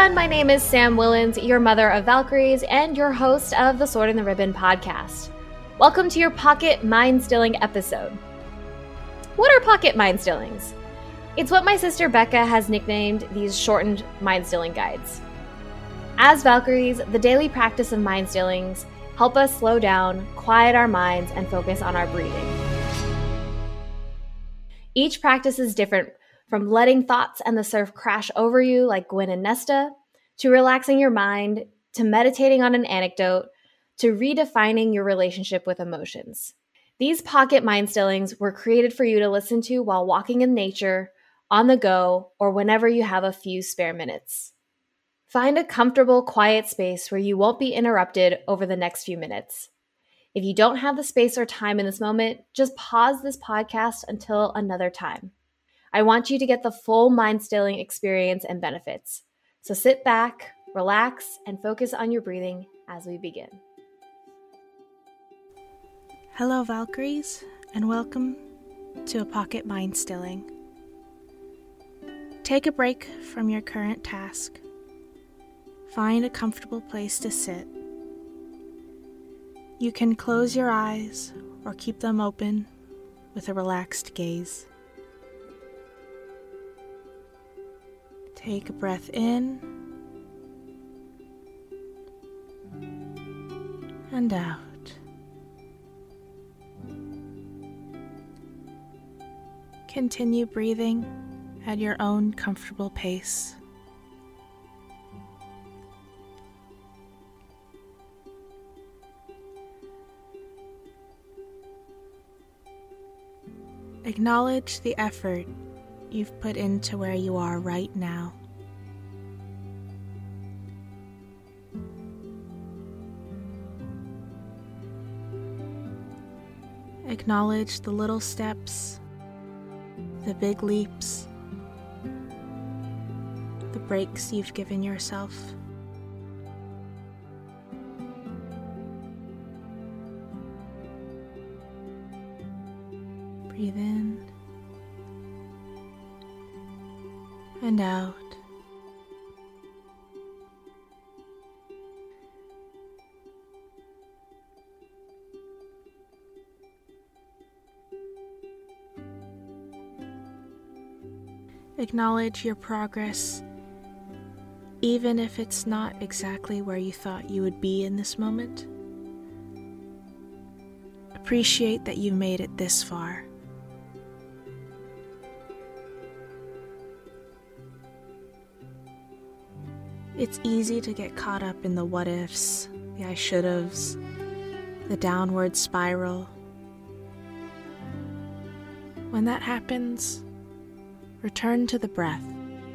everyone, my name is Sam Willens, your mother of Valkyries and your host of the Sword and the Ribbon podcast. Welcome to your Pocket Mind Stilling episode. What are Pocket Mind Stillings? It's what my sister Becca has nicknamed these shortened mind stilling guides. As Valkyries, the daily practice of mind stillings help us slow down, quiet our minds, and focus on our breathing. Each practice is different, from letting thoughts and the surf crash over you like Gwen and Nesta, to relaxing your mind, to meditating on an anecdote, to redefining your relationship with emotions. These pocket mind stillings were created for you to listen to while walking in nature, on the go, or whenever you have a few spare minutes. Find a comfortable, quiet space where you won't be interrupted over the next few minutes. If you don't have the space or time in this moment, just pause this podcast until another time. I want you to get the full mind stilling experience and benefits. So sit back, relax, and focus on your breathing as we begin. Hello, Valkyries, and welcome to a Pocket Mind Stilling. Take a break from your current task. Find a comfortable place to sit. You can close your eyes or keep them open with a relaxed gaze. Take a breath in and out. Continue breathing at your own comfortable pace. Acknowledge the effort you've put into where you are right now. Acknowledge the little steps, the big leaps, the breaks you've given yourself. Breathe in and out. Acknowledge your progress, even if it's not exactly where you thought you would be in this moment. Appreciate that you made it this far. It's easy to get caught up in the what ifs, the I should haves, the downward spiral. When that happens, return to the breath.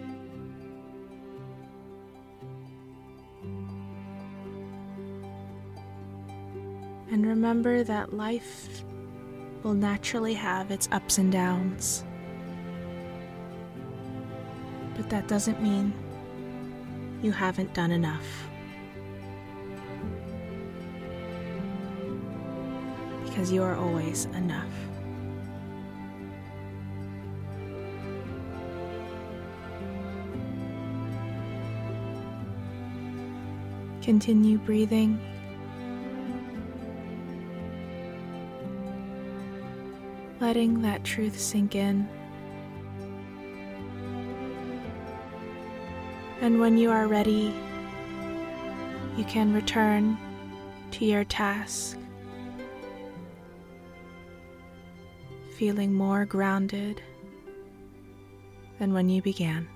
And remember that life will naturally have its ups and downs. But that doesn't mean you haven't done enough. Because you are always enough. Continue breathing. Letting that truth sink in. And when you are ready, you can return to your task, feeling more grounded than when you began.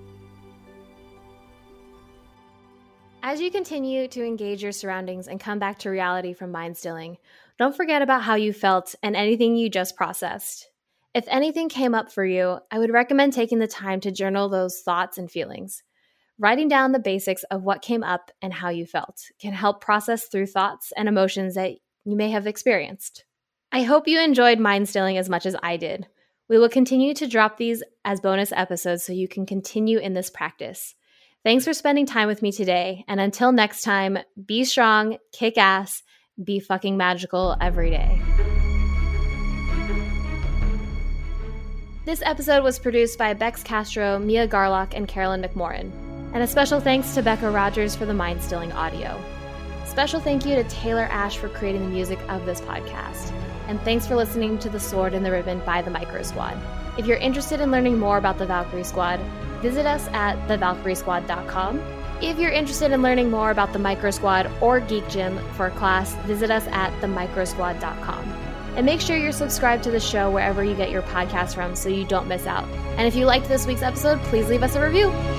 As you continue to engage your surroundings and come back to reality from mind stilling, don't forget about how you felt and anything you just processed. If anything came up for you, I would recommend taking the time to journal those thoughts and feelings. Writing down the basics of what came up and how you felt can help process through thoughts and emotions that you may have experienced. I hope you enjoyed mind stilling as much as I did. We will continue to drop these as bonus episodes so you can continue in this practice. Thanks for spending time with me today, and until next time, be strong, kick ass, be fucking magical every day. This episode was produced by Bex Castro, Mia Garlock, and Carolyn McMorrin. And a special thanks to Becca Rogers for the mind-stilling audio. Special thank you to Taylor Ash for creating the music of this podcast. And thanks for listening to The Sword and the Ribbon by the Micro Squad. If you're interested in learning more about the Valkyrie Squad, visit us at thevalkyriesquad.com. If you're interested in learning more about the Micro Squad or Geek Gym for a class, visit us at themicrosquad.com. And make sure you're subscribed to the show wherever you get your podcast from so you don't miss out. And if you liked this week's episode, please leave us a review.